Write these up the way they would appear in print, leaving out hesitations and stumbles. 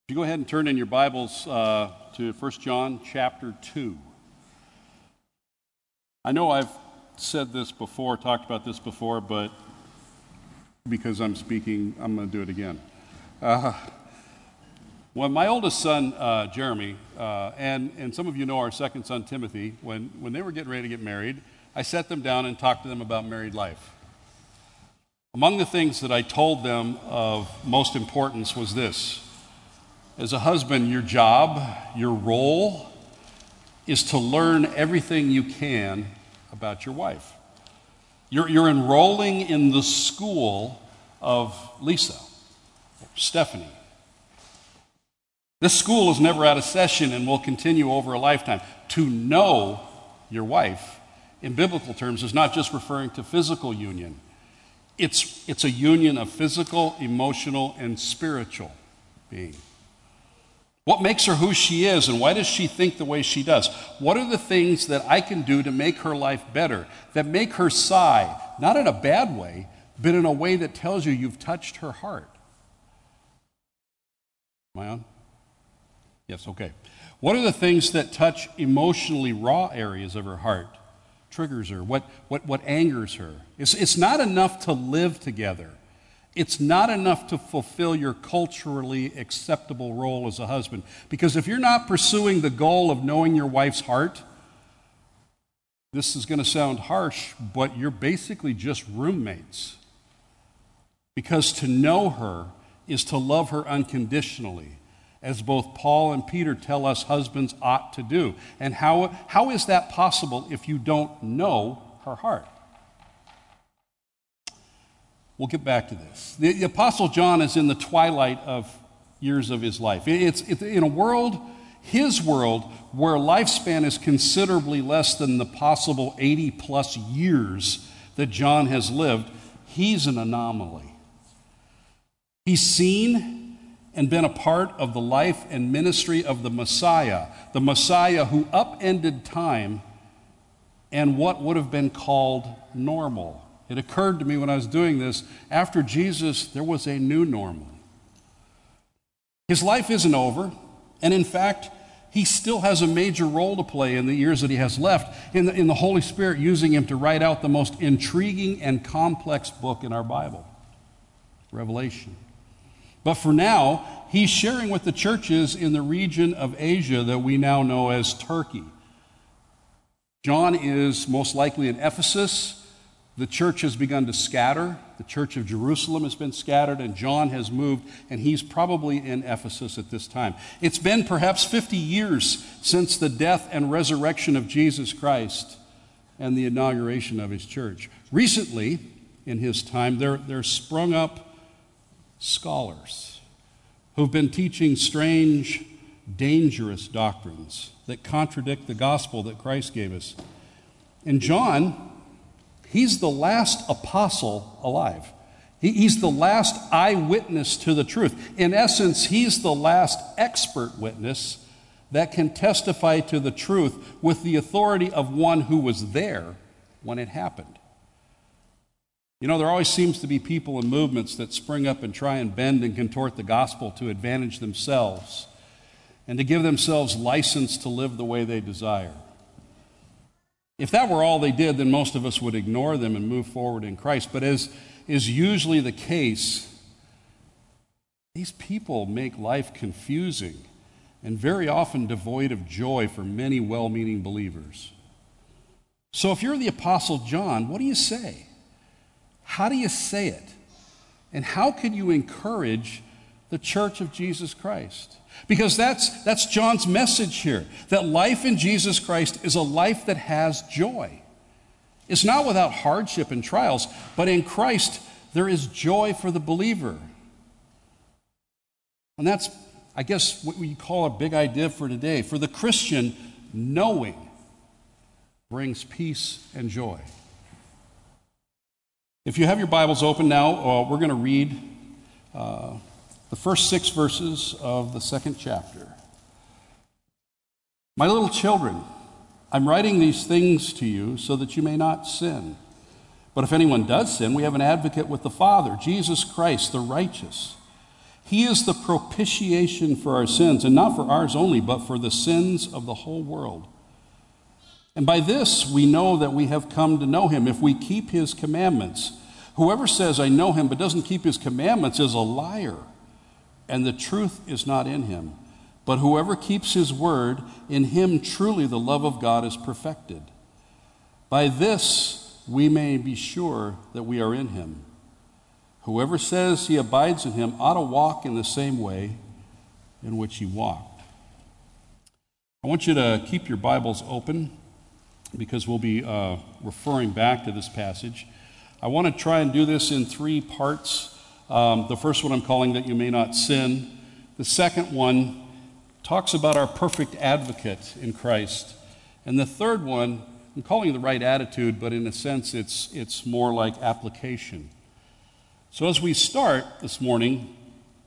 You go ahead and turn in your Bibles to 1 John chapter 2. I know I've said this before, talked about this before, but because I'm speaking, I'm going to do it again. When my oldest son, Jeremy, and some of you know our second son, Timothy, when they were getting ready to get married, I sat them down and talked to them about married life. Among the things that I told them of most importance was this. As a husband, your job, your role, is to learn everything you can about your wife. You're enrolling in the school of Lisa, Stephanie. This school is never out of session and will continue over a lifetime. To know your wife, in biblical terms, is not just referring to physical union. It's a union of physical, emotional, and spiritual being. What makes her who she is, and why does she think the way she does? What are the things that I can do to make her life better, that make her sigh, not in a bad way, but in a way that tells you you've touched her heart? Am I on? Yes, okay. What are the things that touch emotionally raw areas of her heart, triggers her, what angers her? It's not enough to live together. It's not enough to fulfill your culturally acceptable role as a husband. Because if you're not pursuing the goal of knowing your wife's heart, this is going to sound harsh, but you're basically just roommates. Because to know her is to love her unconditionally, as both Paul and Peter tell us husbands ought to do. And how is that possible if you don't know her heart? We'll get back to this. The Apostle John is in the twilight of years of his life. It's in a world, his world, where lifespan is considerably less than the possible 80-plus years that John has lived. He's an anomaly. He's seen and been a part of the life and ministry of the Messiah who upended time and what would have been called normal. It occurred to me when I was doing this, after Jesus, there was a new normal. His life isn't over, and in fact, he still has a major role to play in the years that he has left, in the Holy Spirit using him to write out the most intriguing and complex book in our Bible, Revelation. But for now, he's sharing with the churches in the region of Asia that we now know as Turkey. John is most likely in Ephesus. The church has begun to scatter. The church of Jerusalem has been scattered, and John has moved, and he's probably in Ephesus at this time. It's been perhaps 50 years since the death and resurrection of Jesus Christ and the inauguration of his church. Recently, in his time, there sprung up scholars who've been teaching strange, dangerous doctrines that contradict the gospel that Christ gave us. And John, he's the last apostle alive. He's the last eyewitness to the truth. In essence, he's the last expert witness that can testify to the truth with the authority of one who was there when it happened. You know, there always seems to be people and movements that spring up and try and bend and contort the gospel to advantage themselves and to give themselves license to live the way they desire. If that were all they did, then most of us would ignore them and move forward in Christ. But as is usually the case, these people make life confusing and very often devoid of joy for many well-meaning believers. So if you're the Apostle John, what do you say? How do you say it? And how can you encourage the church of Jesus Christ? Because that's John's message here, that life in Jesus Christ is a life that has joy. It's not without hardship and trials, but in Christ there is joy for the believer. And that's, I guess, what we call a big idea for today. For the Christian, knowing brings peace and joy. If you have your Bibles open now, we're going to read the first 6 verses of the second chapter. My little children, I'm writing these things to you so that you may not sin. But if anyone does sin, we have an advocate with the Father, Jesus Christ, the righteous. He is the propitiation for our sins, and not for ours only, but for the sins of the whole world. And by this we know that we have come to know him, if we keep his commandments. Whoever says, I know him, but doesn't keep his commandments is a liar, and the truth is not in him. But whoever keeps his word, in him truly the love of God is perfected. By this we may be sure that we are in him. Whoever says he abides in him ought to walk in the same way in which he walked. I want you to keep your Bibles open because we'll be referring back to this passage. I want to try and do this in three parts. The first one I'm calling That You May Not Sin. The second one talks about our perfect advocate in Christ. And the third one, I'm calling The Right Attitude, but in a sense it's more like application. So as we start this morning,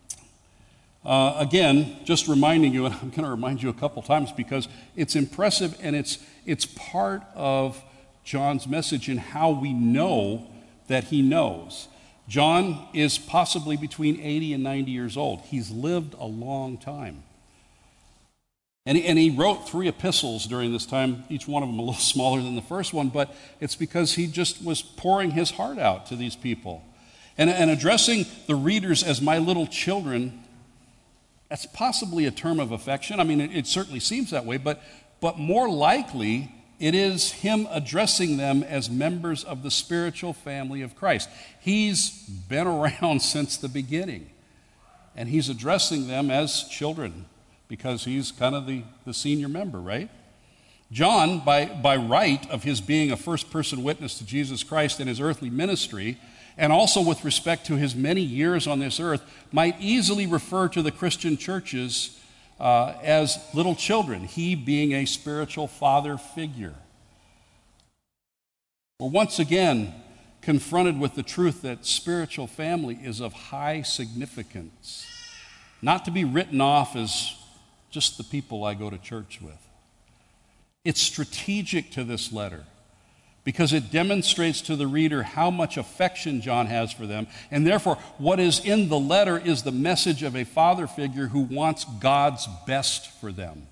again, just reminding you, and I'm going to remind you a couple times because it's impressive and it's part of John's message in how we know that he knows. John is possibly between 80 and 90 years old. He's lived a long time. And he wrote 3 epistles during this time, each one of them a little smaller than the first one, but it's because he just was pouring his heart out to these people. And addressing the readers as my little children, that's possibly a term of affection. I mean, it certainly seems that way, but more likely it is him addressing them as members of the spiritual family of Christ. He's been around since the beginning, and he's addressing them as children because he's kind of the senior member, right? John, by right of his being a first-person witness to Jesus Christ in his earthly ministry, and also with respect to his many years on this earth, might easily refer to the Christian churches as little children, he being a spiritual father figure. We're once again confronted with the truth that spiritual family is of high significance, not to be written off as just the people I go to church with. It's strategic to this letter, because it demonstrates to the reader how much affection John has for them, and therefore what is in the letter is the message of a father figure who wants God's best for them.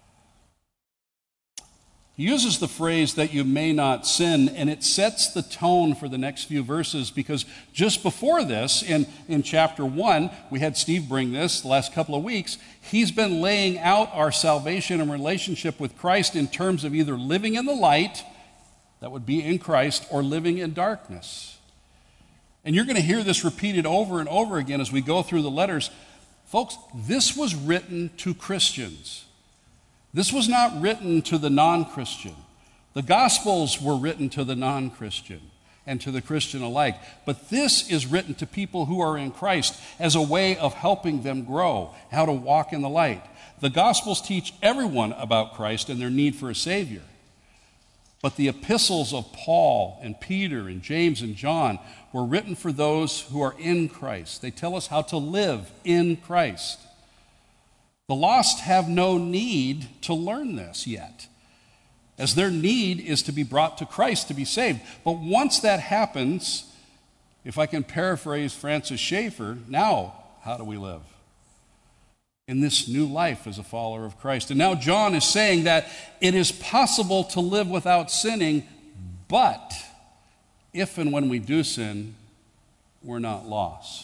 He uses the phrase that you may not sin, and it sets the tone for the next few verses, because just before this, in chapter 1, we had Steve bring this the last couple of weeks, he's been laying out our salvation and relationship with Christ in terms of either living in the light, that would be in Christ, or living in darkness. And you're going to hear this repeated over and over again as we go through the letters. Folks, this was written to Christians. This was not written to the non-Christian. The Gospels were written to the non-Christian and to the Christian alike. But this is written to people who are in Christ as a way of helping them grow, how to walk in the light. The Gospels teach everyone about Christ and their need for a Savior. But the epistles of Paul and Peter and James and John were written for those who are in Christ. They tell us how to live in Christ. The lost have no need to learn this yet, as their need is to be brought to Christ to be saved. But once that happens, if I can paraphrase Francis Schaeffer, now how do we live? In this new life as a follower of Christ. And now John is saying that it is possible to live without sinning, but if and when we do sin, we're not lost.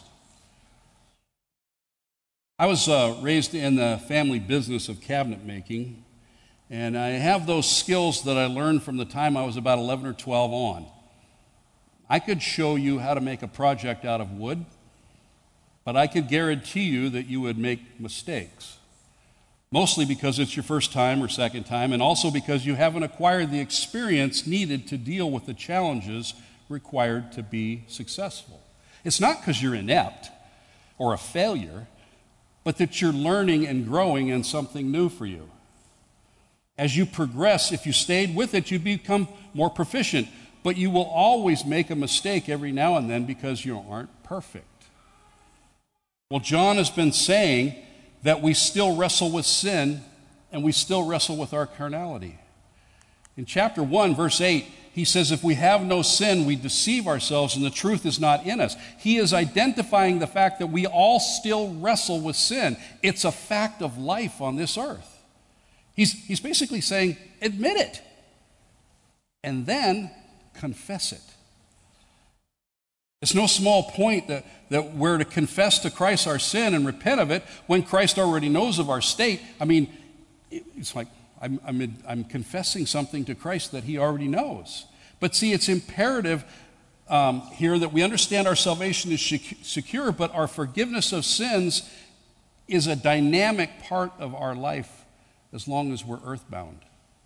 I was raised in the family business of cabinet making, and I have those skills that I learned from the time I was about 11 or 12 on. I could show you how to make a project out of wood, but I could guarantee you that you would make mistakes, mostly because it's your first time or second time, and also because you haven't acquired the experience needed to deal with the challenges required to be successful. It's not because you're inept or a failure, but that you're learning and growing in something new for you. As you progress, if you stayed with it, you become more proficient, but you will always make a mistake every now and then because you aren't perfect. Well, John has been saying that we still wrestle with sin and we still wrestle with our carnality. In chapter 1, verse 8, he says, if we have no sin, we deceive ourselves and the truth is not in us. He is identifying the fact that we all still wrestle with sin. It's a fact of life on this earth. He's basically saying, admit it, and then confess it. It's no small point that we're to confess to Christ our sin and repent of it when Christ already knows of our state. I mean, it's like I'm confessing something to Christ that he already knows. But see, it's imperative here that we understand our salvation is secure, but our forgiveness of sins is a dynamic part of our life as long as we're earthbound.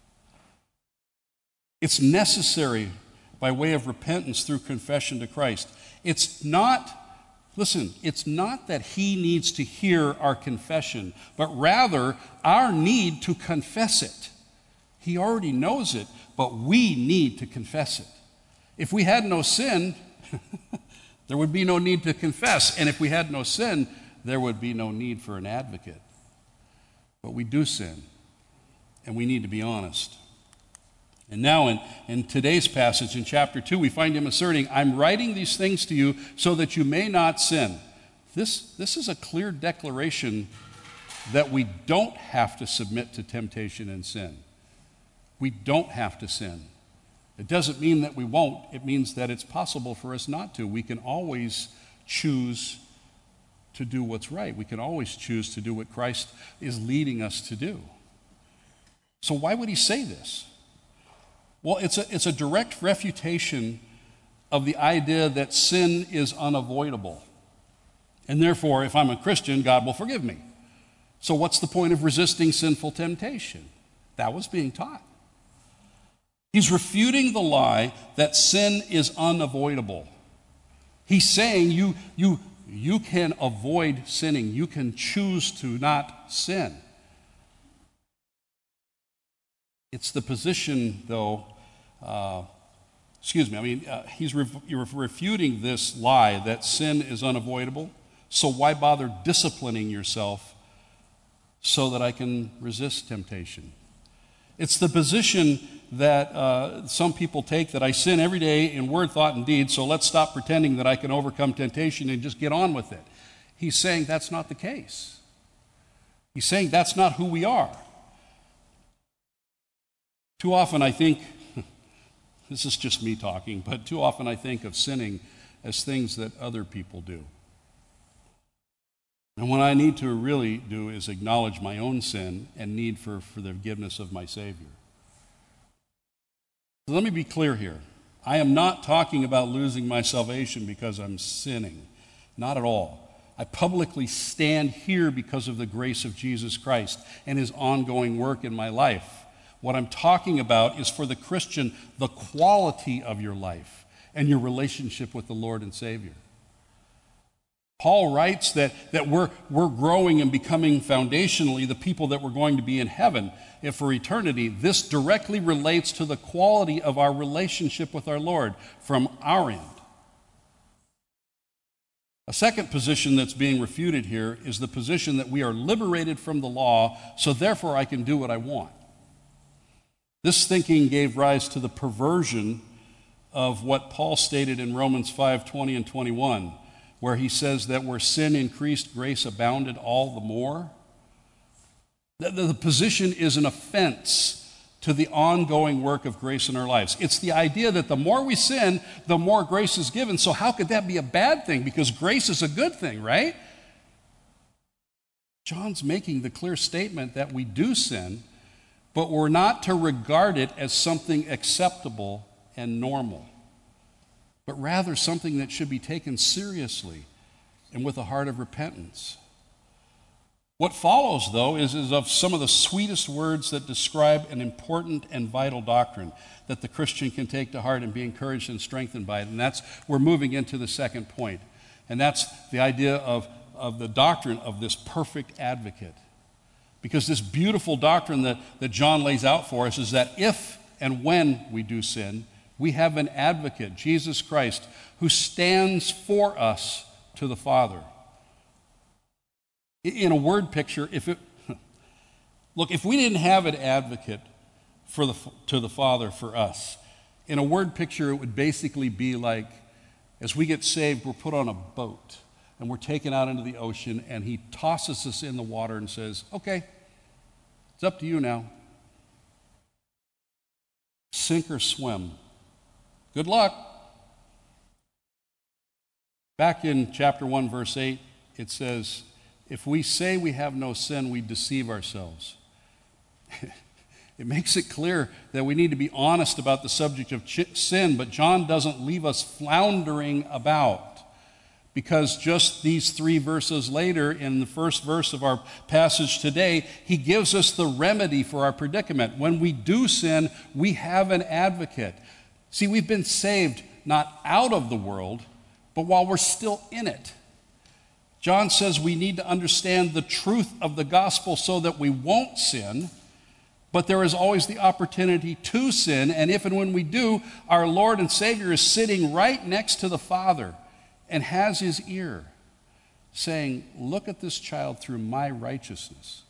It's necessary by way of repentance through confession to Christ. It's not that he needs to hear our confession, but rather our need to confess it. He already knows it, but we need to confess it. If we had no sin, there would be no need to confess. And if we had no sin, there would be no need for an advocate. But we do sin, and we need to be honest. And now in today's passage in chapter 2, we find him asserting, I'm writing these things to you so that you may not sin. This is a clear declaration that we don't have to submit to temptation and sin. We don't have to sin. It doesn't mean that we won't. It means that it's possible for us not to. We can always choose to do what's right. We can always choose to do what Christ is leading us to do. So why would he say this? Well, it's a direct refutation of the idea that sin is unavoidable. And therefore, if I'm a Christian, God will forgive me. So what's the point of resisting sinful temptation? That was being taught. He's refuting the lie that sin is unavoidable. He's saying you can avoid sinning. You can choose to not sin. It's the position, though, he's refuting this lie that sin is unavoidable. So why bother disciplining yourself so that I can resist temptation? It's the position that some people take, that I sin every day in word, thought, and deed, so let's stop pretending that I can overcome temptation and just get on with it. He's saying that's not the case. He's saying that's not who we are. Too often I think, this is just me talking, but too often I think of sinning as things that other people do. And what I need to really do is acknowledge my own sin and need for the forgiveness of my Savior. So let me be clear here. I am not talking about losing my salvation because I'm sinning. Not at all. I publicly stand here because of the grace of Jesus Christ and his ongoing work in my life. What I'm talking about is, for the Christian, the quality of your life and your relationship with the Lord and Savior. Paul writes that we're growing and becoming foundationally the people that we're going to be in heaven for eternity. This directly relates to the quality of our relationship with our Lord from our end. A second position that's being refuted here is the position that we are liberated from the law, so therefore I can do what I want. This thinking gave rise to the perversion of what Paul stated in Romans 5:20 and 21, where he says that where sin increased, grace abounded all the more. The position is an offense to the ongoing work of grace in our lives. It's the idea that the more we sin, the more grace is given. So how could that be a bad thing? Because grace is a good thing, right? John's making the clear statement that we do sin, but we're not to regard it as something acceptable and normal, but rather something that should be taken seriously and with a heart of repentance. What follows, though, is of some of the sweetest words that describe an important and vital doctrine that the Christian can take to heart and be encouraged and strengthened by it. And we're moving into the second point. And that's the idea of the doctrine of this perfect advocate. Because this beautiful doctrine that John lays out for us is that if and when we do sin, we have an advocate, Jesus Christ, who stands for us to the Father. In a word picture, if we didn't have an advocate to the Father for us, In a word picture, it would basically be like, as we get saved, we're put on a boat and we're taken out into the ocean, and he tosses us in the water and says, okay, it's up to you now. Sink or swim. Good luck. Back in chapter 1, verse 8, it says, if we say we have no sin, we deceive ourselves. It makes it clear that we need to be honest about the subject of sin, but John doesn't leave us floundering about, because just these 3 verses later, in the first verse of our passage today, he gives us the remedy for our predicament. When we do sin, we have an advocate. See, we've been saved not out of the world, but while we're still in it. John says we need to understand the truth of the gospel so that we won't sin, but there is always the opportunity to sin, and if and when we do, our Lord and Savior is sitting right next to the Father and has his ear, saying, look at this child through my righteousness.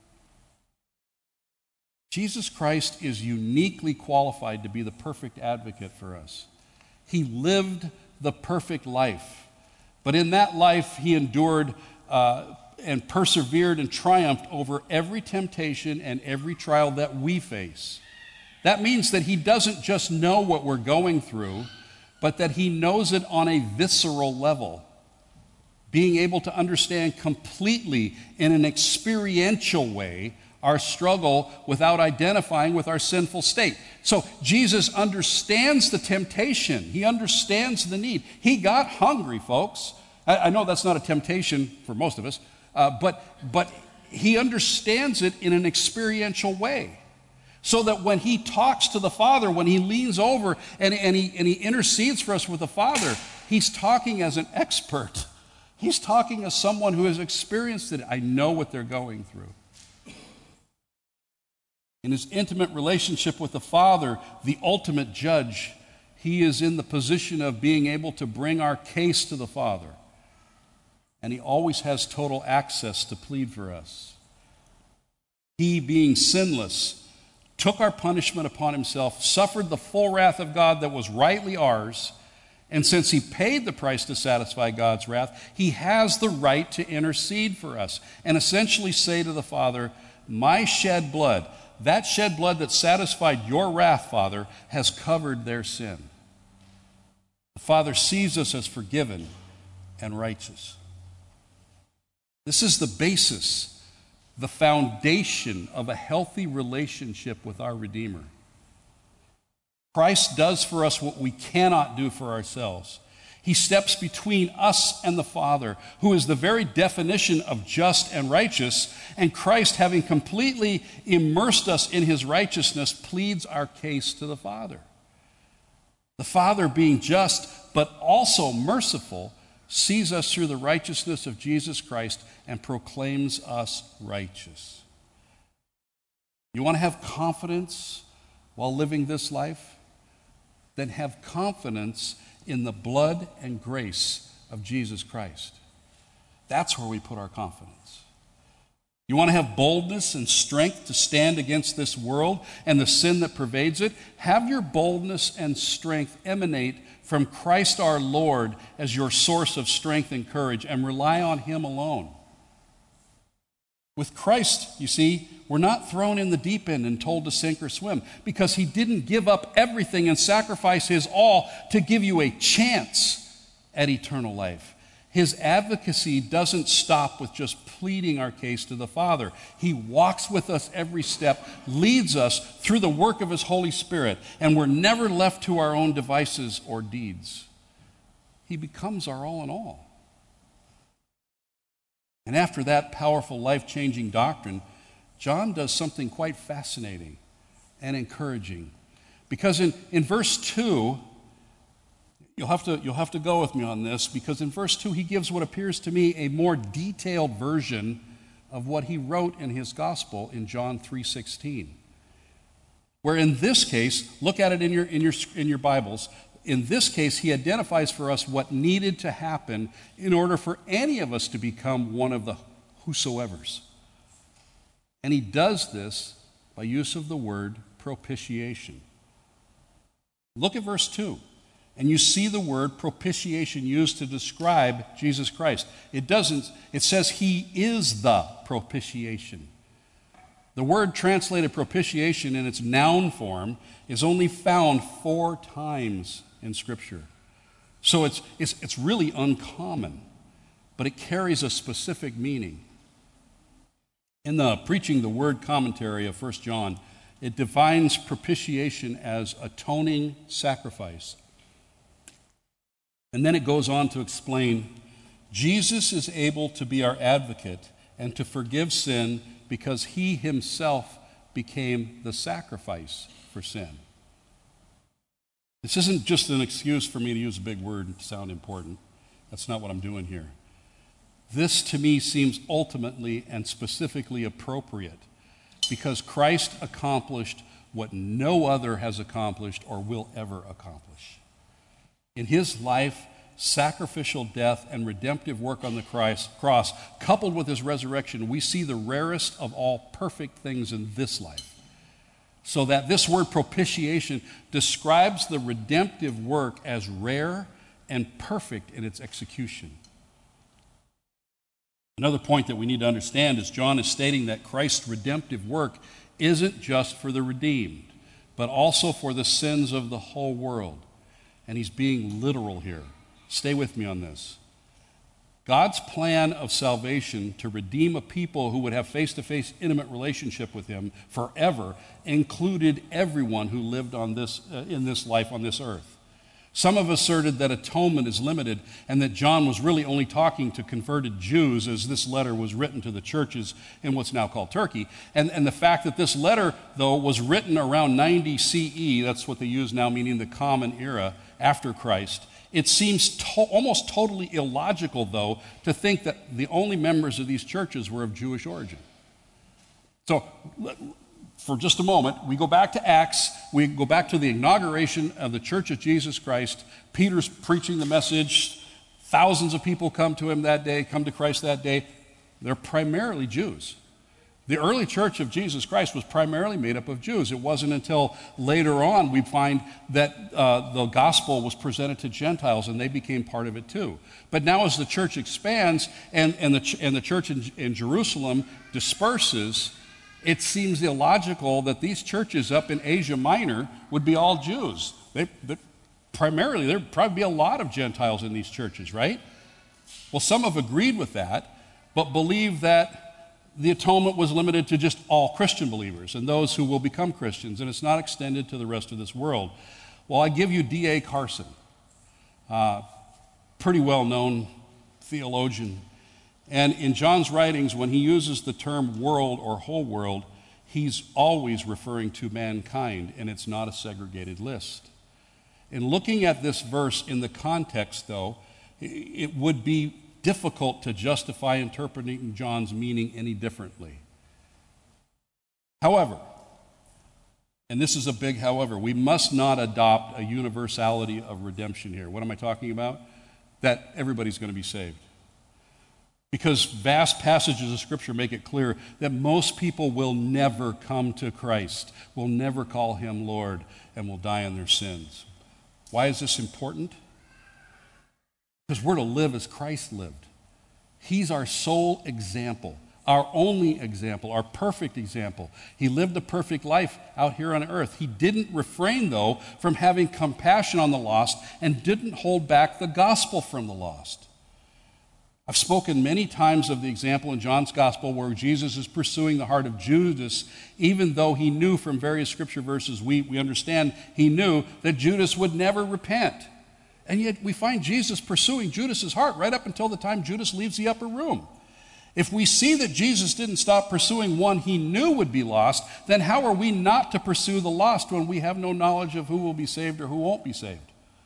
Jesus Christ is uniquely qualified to be the perfect advocate for us. He lived the perfect life, but in that life he endured and persevered and triumphed over every temptation and every trial that we face. That means that he doesn't just know what we're going through, but that he knows it on a visceral level, being able to understand completely in an experiential way our struggle without identifying with our sinful state. So Jesus understands the temptation. He understands the need. He got hungry, folks. I know that's not a temptation for most of us, but he understands it in an experiential way. So that when he talks to the Father, when he leans over and he intercedes for us with the Father, he's talking as an expert. He's talking as someone who has experienced it. I know what they're going through. In his intimate relationship with the Father, the ultimate judge, he is in the position of being able to bring our case to the Father. And he always has total access to plead for us. He, being sinless, took our punishment upon himself, suffered the full wrath of God that was rightly ours, and since he paid the price to satisfy God's wrath, he has the right to intercede for us and essentially say to the Father, my shed blood, that shed blood that satisfied your wrath, Father, has covered their sin. The Father sees us as forgiven and righteous. This is the basis, the foundation of a healthy relationship with our Redeemer. Christ does for us what we cannot do for ourselves. He steps between us and the Father, who is the very definition of just and righteous, and Christ, having completely immersed us in his righteousness, pleads our case to the Father. The Father, being just but also merciful, sees us through the righteousness of Jesus Christ and proclaims us righteous. You want to have confidence while living this life? Then have confidence in the blood and grace of Jesus Christ. That's where we put our confidence. You want to have boldness and strength to stand against this world and the sin that pervades it? Have your boldness and strength emanate from Christ our Lord as your source of strength and courage, and rely on him alone. With Christ, you see, we're not thrown in the deep end and told to sink or swim, because he didn't give up everything and sacrifice his all to give you a chance at eternal life. His advocacy doesn't stop with just pleading our case to the Father. He walks with us every step, leads us through the work of his Holy Spirit, and we're never left to our own devices or deeds. He becomes our all in all. And after that powerful, life-changing doctrine, John does something quite fascinating and encouraging. Because in verse 2, you'll have to go with me on this, because in verse 2 he gives what appears to me a more detailed version of what he wrote in his gospel in John 3:16. Where in this case, look at it in your Bibles, in this case he identifies for us what needed to happen in order for any of us to become one of the whosoevers. And he does this by use of the word propitiation. Look at verse 2. And you see the word propitiation used to describe Jesus Christ. It says he is the propitiation. The word translated propitiation in its noun form is only found 4 times in Scripture. So it's really uncommon, but it carries a specific meaning. In the Preaching the Word commentary of 1 John, it defines propitiation as atoning sacrifice. And then it goes on to explain, Jesus is able to be our advocate and to forgive sin because he himself became the sacrifice for sin. This isn't just an excuse for me to use a big word and sound important. That's not what I'm doing here. This to me seems ultimately and specifically appropriate because Christ accomplished what no other has accomplished or will ever accomplish. In his life, sacrificial death and redemptive work on the cross, coupled with his resurrection, we see the rarest of all perfect things in this life. So that this word propitiation describes the redemptive work as rare and perfect in its execution. Another point that we need to understand is John is stating that Christ's redemptive work isn't just for the redeemed, but also for the sins of the whole world. And he's being literal here. Stay with me on this. God's plan of salvation to redeem a people who would have face-to-face intimate relationship with him forever included everyone who lived on in this life on this earth. Some have asserted that atonement is limited and that John was really only talking to converted Jews as this letter was written to the churches in what's now called Turkey. And the fact that this letter, though, was written around 90 CE, that's what they use now, meaning the common era after Christ, it seems almost totally illogical, though, to think that the only members of these churches were of Jewish origin. So, for just a moment, we go back to Acts, we go back to the inauguration of the Church of Jesus Christ. Peter's preaching the message. Thousands of people come to him that day, come to Christ that day. They're primarily Jews. The early church of Jesus Christ was primarily made up of Jews. It wasn't until later on we find that the gospel was presented to Gentiles and they became part of it too. But now as the church expands and the church in Jerusalem disperses, it seems illogical that these churches up in Asia Minor would be all Jews. Primarily, there'd probably be a lot of Gentiles in these churches, right? Well, some have agreed with that, but believe that the atonement was limited to just all Christian believers and those who will become Christians, and it's not extended to the rest of this world. Well, I give you D.A. Carson, pretty well-known theologian. And in John's writings, when he uses the term world or whole world, he's always referring to mankind, and it's not a segregated list. In looking at this verse in the context, though, it would be difficult to justify interpreting John's meaning any differently. However, and this is a big however, we must not adopt a universality of redemption here. What am I talking about? That everybody's going to be saved. Because vast passages of Scripture make it clear that most people will never come to Christ, will never call him Lord, and will die in their sins. Why is this important? Because we're to live as Christ lived. He's our sole example, our only example, our perfect example. He lived a perfect life out here on earth. He didn't refrain, though, from having compassion on the lost and didn't hold back the gospel from the lost. I've spoken many times of the example in John's gospel where Jesus is pursuing the heart of Judas, even though he knew from various scripture verses, we understand he knew that Judas would never repent. And yet we find Jesus pursuing Judas's heart right up until the time Judas leaves the upper room. If we see that Jesus didn't stop pursuing one he knew would be lost, then how are we not to pursue the lost when we have no knowledge of who will be saved or who won't be saved?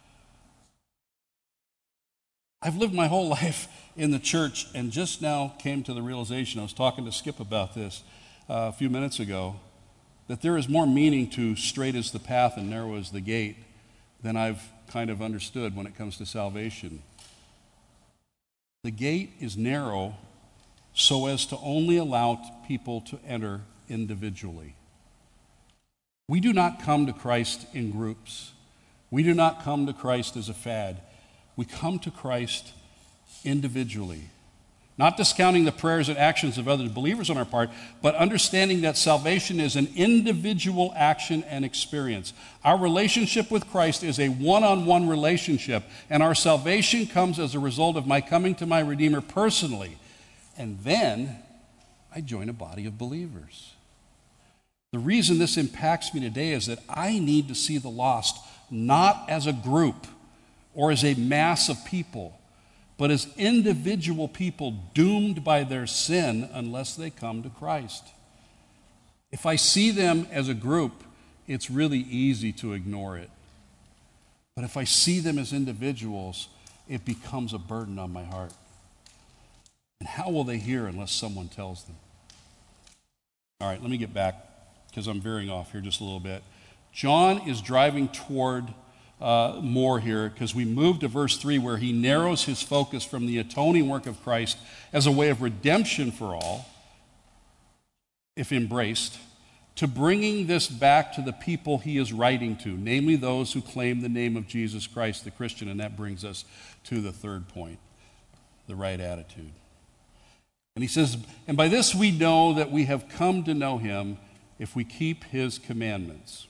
I've lived my whole life in the church and just now came to the realization, I was talking to Skip about this a few minutes ago, that there is more meaning to straight is the path and narrow is the gate than I've kind of understood when it comes to salvation. The gate is narrow so as to only allow people to enter individually. We do not come to Christ in groups. We do not come to Christ as a fad. We come to Christ individually. Not discounting the prayers and actions of other believers on our part, but understanding that salvation is an individual action and experience. Our relationship with Christ is a one-on-one relationship, and our salvation comes as a result of my coming to my Redeemer personally. And then I join a body of believers. The reason this impacts me today is that I need to see the lost not as a group or as a mass of people, but as individual people doomed by their sin unless they come to Christ. If I see them as a group, it's really easy to ignore it. But if I see them as individuals, it becomes a burden on my heart. And how will they hear unless someone tells them? All right, let me get back because I'm veering off here just a little bit. John is driving toward more here because we move to verse 3 where he narrows his focus from the atoning work of Christ as a way of redemption for all, if embraced, to bringing this back to the people he is writing to, namely those who claim the name of Jesus Christ, the Christian. And that brings us to the third point, the right attitude. And he says, and by this we know that we have come to know him if we keep his commandments.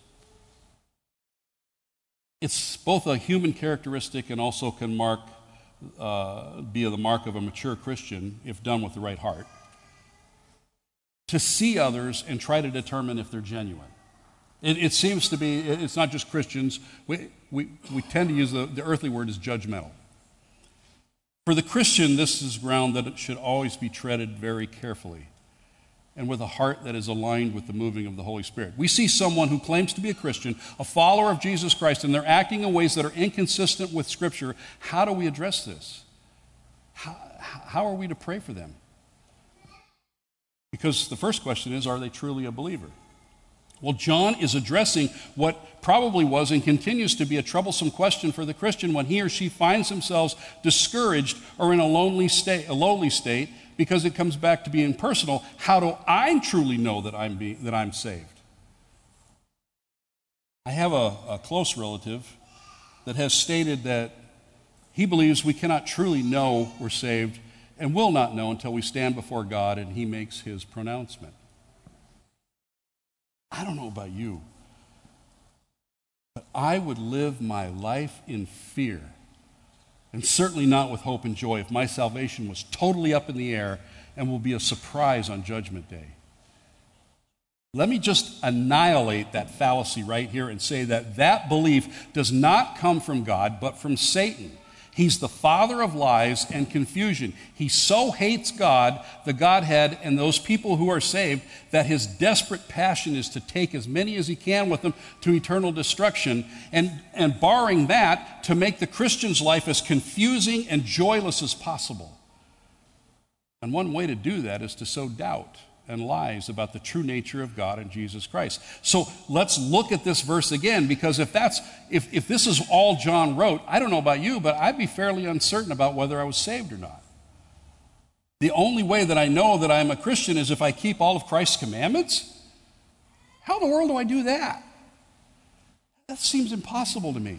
It's both a human characteristic and also can be the mark of a mature Christian if done with the right heart, to see others and try to determine if they're genuine. It seems to be, it's not just Christians. We tend to use the earthly word as judgmental. For the Christian, this is ground that it should always be treaded very carefully and with a heart that is aligned with the moving of the Holy Spirit. We see someone who claims to be a Christian, a follower of Jesus Christ, and they're acting in ways that are inconsistent with Scripture. How do we address this? How are we to pray for them? Because the first question is, are they truly a believer? Well, John is addressing what probably was and continues to be a troublesome question for the Christian when he or she finds themselves discouraged or in a lowly state, because it comes back to being personal. How do I truly know that I'm saved? I have a close relative that has stated that he believes we cannot truly know we're saved and will not know until we stand before God and he makes his pronouncement. I don't know about you, but I would live my life in fear, and certainly not with hope and joy, if my salvation was totally up in the air and will be a surprise on Judgment Day. Let me just annihilate that fallacy right here and say that belief does not come from God, but from Satan. He's the father of lies and confusion. He so hates God, the Godhead, and those people who are saved that his desperate passion is to take as many as he can with him to eternal destruction, and barring that, to make the Christian's life as confusing and joyless as possible. And one way to do that is to sow doubt and lies about the true nature of God and Jesus Christ. So let's look at this verse again, because if this is all John wrote, I don't know about you, but I'd be fairly uncertain about whether I was saved or not. The only way that I know that I'm a Christian is if I keep all of Christ's commandments. How in the world do I do that? That seems impossible to me.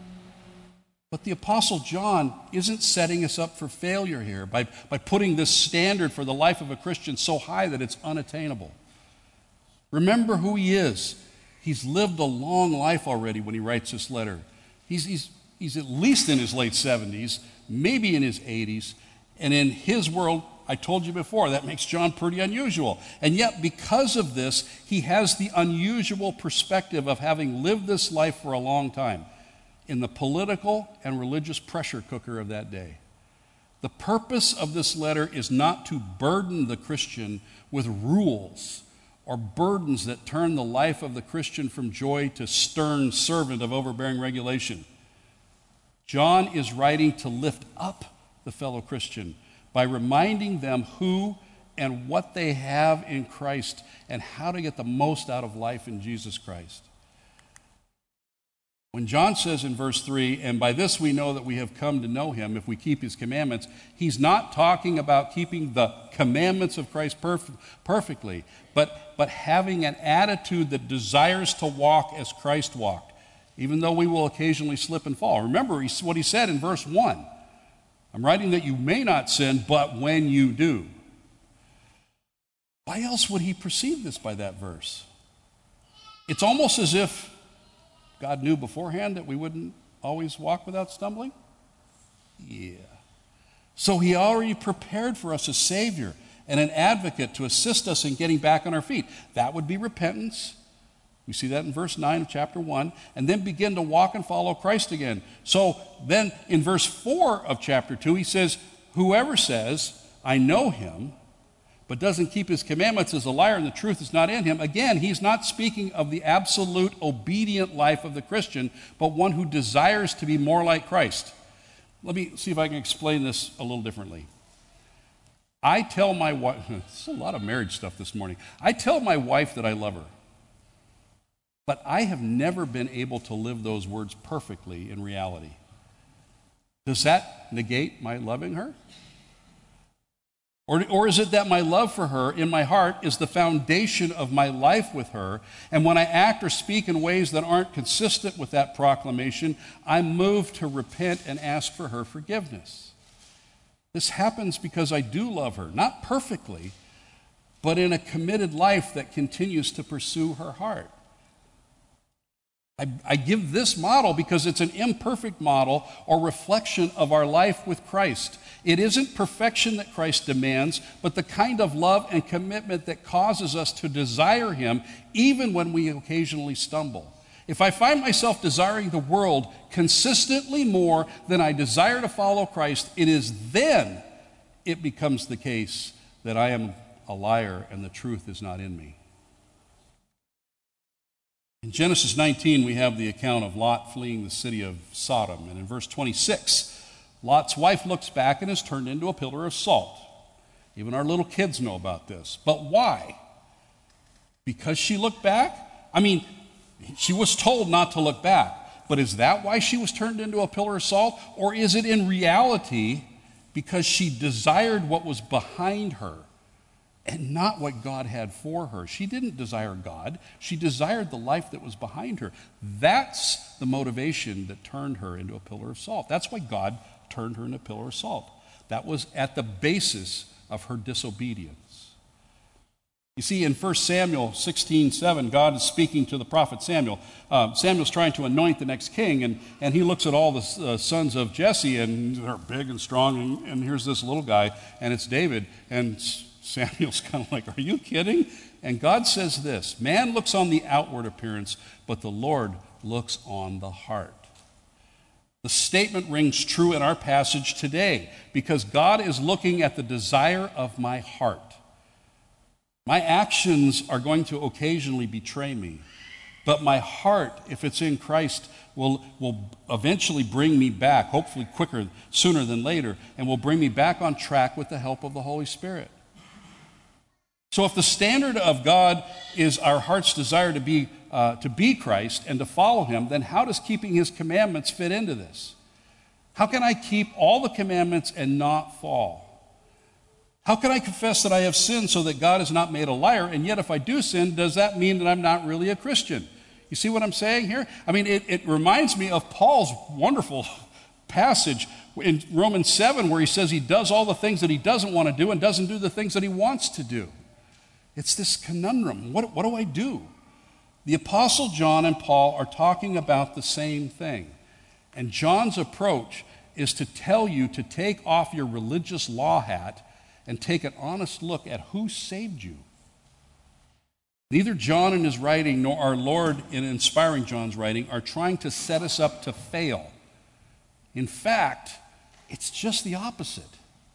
But the Apostle John isn't setting us up for failure here by putting this standard for the life of a Christian so high that it's unattainable. Remember who he is. He's lived a long life already when he writes this letter. He's at least in his late 70s, maybe in his 80s, and in his world, I told you before, that makes John pretty unusual. And yet, because of this, he has the unusual perspective of having lived this life for a long time in the political and religious pressure cooker of that day. The purpose of this letter is not to burden the Christian with rules or burdens that turn the life of the Christian from joy to stern servant of overbearing regulation. John is writing to lift up the fellow Christian by reminding them who and what they have in Christ and how to get the most out of life in Jesus Christ. When John says in verse 3, and by this we know that we have come to know him if we keep his commandments, he's not talking about keeping the commandments of Christ perfectly, but having an attitude that desires to walk as Christ walked. even though we will occasionally slip and fall. Remember what he said in verse 1. I'm writing that you may not sin, but when you do. Why else would he perceive this by that verse? It's almost as if God knew beforehand that we wouldn't always walk without stumbling. Yeah. So he already prepared for us a Savior and an advocate to assist us in getting back on our feet. That would be repentance. We see that in verse 9 of chapter 1. And then begin to walk and follow Christ again. So then in verse 4 of chapter 2, he says, whoever says, I know him, but doesn't keep his commandments is a liar and the truth is not in him. Again, he's not speaking of the absolute obedient life of the Christian, but one who desires to be more like Christ. Let me see if I can explain this a little differently. I tell my wife, this is a lot of marriage stuff this morning. I tell my wife that I love her, but I have never been able to live those words perfectly in reality. Does that negate my loving her? Or is it that my love for her in my heart is the foundation of my life with her, and when I act or speak in ways that aren't consistent with that proclamation, I'm moved to repent and ask for her forgiveness? This happens because I do love her, not perfectly, but in a committed life that continues to pursue her heart. I give this model because it's an imperfect model or reflection of our life with Christ. It isn't perfection that Christ demands, but the kind of love and commitment that causes us to desire him even when we occasionally stumble. If I find myself desiring the world consistently more than I desire to follow Christ, it is then it becomes the case that I am a liar and the truth is not in me. In Genesis 19, we have the account of Lot fleeing the city of Sodom. And in verse 26, Lot's wife looks back and is turned into a pillar of salt. Even our little kids know about this. But why? Because she looked back? I mean, she was told not to look back. But is that why she was turned into a pillar of salt? Or is it in reality because she desired what was behind her and not what God had for her? She didn't desire God. She desired the life that was behind her. That's the motivation that turned her into a pillar of salt. That's why God turned her into a pillar of salt. That was at the basis of her disobedience. You see, in 1 Samuel 16:7, God is speaking to the prophet Samuel. Samuel's trying to anoint the next king, and he looks at all the sons of Jesse, and they're big and strong, and here's this little guy, and it's David, and Samuel's kind of like, are you kidding? And God says this, man looks on the outward appearance, but the Lord looks on the heart. The statement rings true in our passage today because God is looking at the desire of my heart. My actions are going to occasionally betray me, but my heart, if it's in Christ, will eventually bring me back, hopefully sooner than later, and will bring me back on track with the help of the Holy Spirit. So if the standard of God is our heart's desire to be Christ and to follow him, then how does keeping his commandments fit into this? How can I keep all the commandments and not fall? How can I confess that I have sinned so that God is not made a liar, and yet if I do sin, does that mean that I'm not really a Christian? You see what I'm saying here? I mean, it reminds me of Paul's wonderful passage in Romans 7 where he says he does all the things that he doesn't want to do and doesn't do the things that he wants to do. It's this conundrum. What do I do? The Apostle John and Paul are talking about the same thing. And John's approach is to tell you to take off your religious law hat and take an honest look at who saved you. Neither John in his writing nor our Lord in inspiring John's writing are trying to set us up to fail. In fact, it's just the opposite.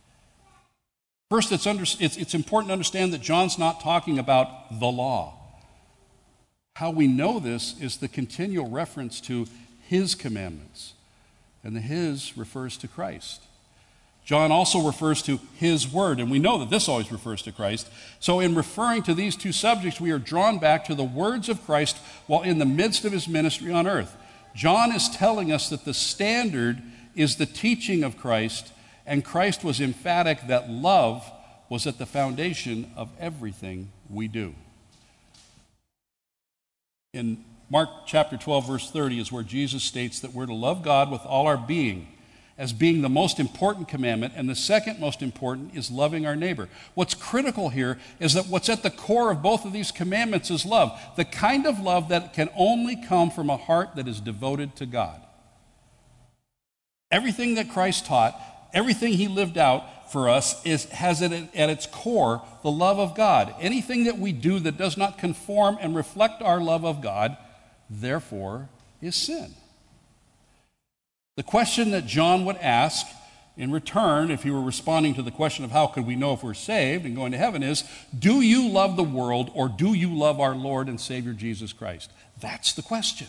First, it's important to understand that John's not talking about the law. How we know this is the continual reference to his commandments. And the his refers to Christ. John also refers to his word, and we know that this always refers to Christ. So in referring to these two subjects, we are drawn back to the words of Christ while in the midst of his ministry on earth. John is telling us that the standard is the teaching of Christ, and Christ was emphatic that love was at the foundation of everything we do. In Mark chapter 12, verse 30 is where Jesus states that we're to love God with all our being, as being the most important commandment, and the second most important is loving our neighbor. What's critical here is that what's at the core of both of these commandments is love, the kind of love that can only come from a heart that is devoted to God. Everything that Christ taught, everything he lived out for us has at its core the love of God. Anything that we do that does not conform and reflect our love of God, therefore, is sin. The question that John would ask in return, if he were responding to the question of how could we know if we're saved and going to heaven, is, do you love the world or do you love our Lord and Savior Jesus Christ? That's the question.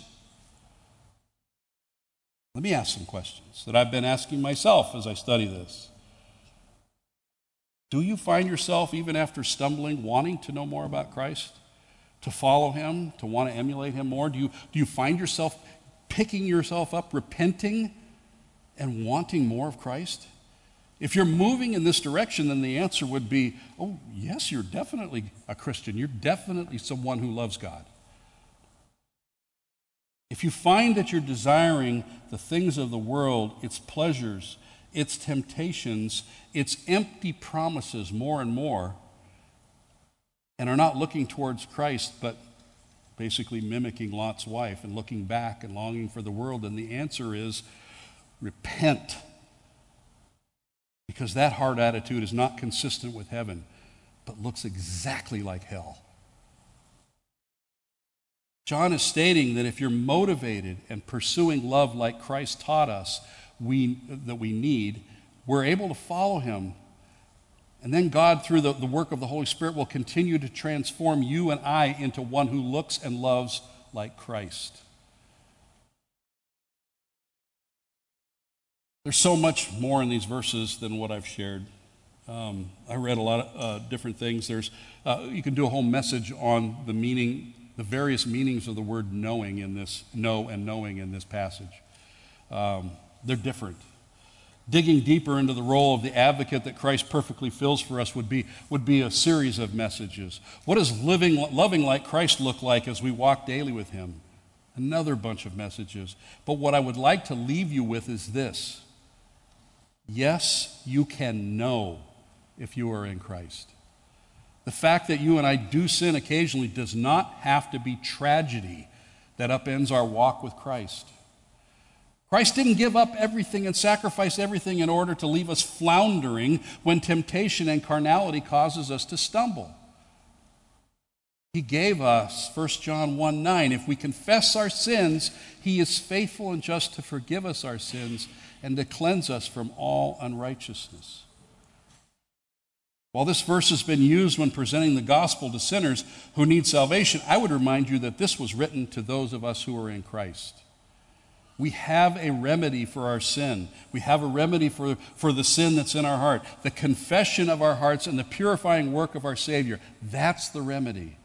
Let me ask some questions that I've been asking myself as I study this. Do you find yourself, even after stumbling, wanting to know more about Christ? To follow him? To want to emulate him more? Do you find yourself picking yourself up, repenting, and wanting more of Christ? If you're moving in this direction, then the answer would be, oh, yes, you're definitely a Christian. You're definitely someone who loves God. If you find that you're desiring the things of the world, its pleasures, its temptations, its empty promises more and more, and are not looking towards Christ, but basically mimicking Lot's wife and looking back and longing for the world, and the answer is repent. Because that hard attitude is not consistent with heaven, but looks exactly like hell. John is stating that if you're motivated and pursuing love like Christ taught us that we need, we're able to follow him. And then God, through the work of the Holy Spirit, will continue to transform you and I into one who looks and loves like Christ. There's so much more in these verses than what I've shared. I read a lot of different things. You can do a whole message on the meaning, the various meanings of the word knowing in this, know and knowing in this passage. They're different. Digging deeper into the role of the advocate that Christ perfectly fills for us would be a series of messages. What does loving like Christ look like as we walk daily with him? Another bunch of messages. But what I would like to leave you with is this. Yes, you can know if you are in Christ. The fact that you and I do sin occasionally does not have to be tragedy that upends our walk with Christ. Christ didn't give up everything and sacrifice everything in order to leave us floundering when temptation and carnality causes us to stumble. He gave us, 1 John 1:9, if we confess our sins, he is faithful and just to forgive us our sins and to cleanse us from all unrighteousness. While this verse has been used when presenting the gospel to sinners who need salvation, I would remind you that this was written to those of us who are in Christ. We have a remedy for our sin. We have a remedy for the sin that's in our heart. The confession of our hearts and the purifying work of our Savior. That's the remedy.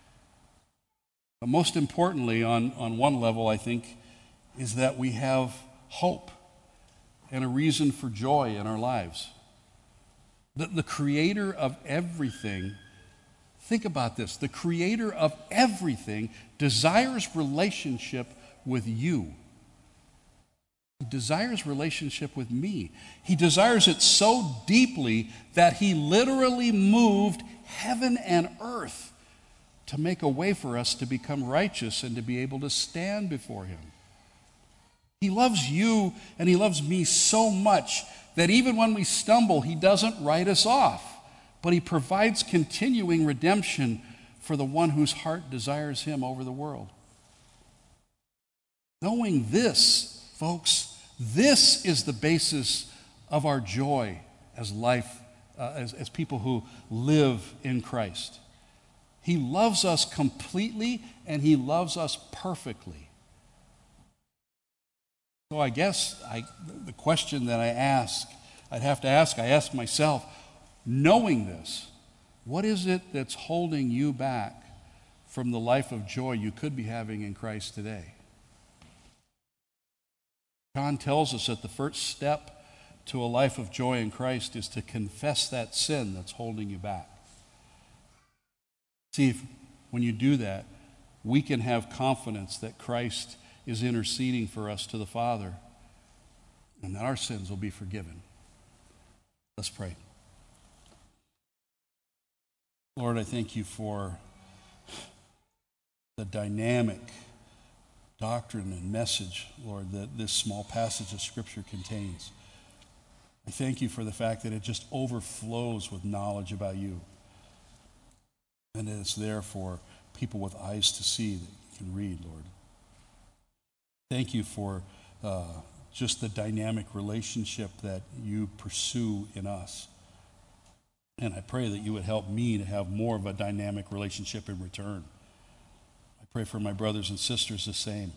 But most importantly, on one level, I think, is that we have hope and a reason for joy in our lives. The creator of everything, think about this, the creator of everything desires relationship with you. He desires relationship with me. He desires it so deeply that he literally moved heaven and earth to make a way for us to become righteous and to be able to stand before him. He loves you and he loves me so much that even when we stumble, he doesn't write us off, but he provides continuing redemption for the one whose heart desires him over the world. Knowing this, folks, this is the basis of our joy as life, as people who live in Christ. He loves us completely and he loves us perfectly. So I guess the question that I ask myself, knowing this, what is it that's holding you back from the life of joy you could be having in Christ today? John tells us that the first step to a life of joy in Christ is to confess that sin that's holding you back. See, when you do that, we can have confidence that Christ is interceding for us to the Father and that our sins will be forgiven. Let's pray. Lord, I thank you for the dynamic doctrine and message, Lord, that this small passage of Scripture contains. I thank you for the fact that it just overflows with knowledge about you. And it's there for people with eyes to see that can read, Lord. Thank you for just the dynamic relationship that you pursue in us. And I pray that you would help me to have more of a dynamic relationship in return. I pray for my brothers and sisters the same.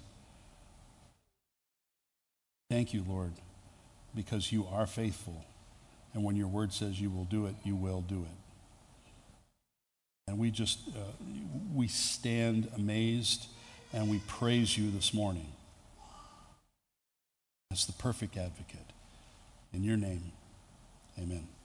Thank you, Lord, because you are faithful. And when your word says you will do it, you will do it. And we stand amazed and we praise you this morning as the perfect advocate. In your name, amen.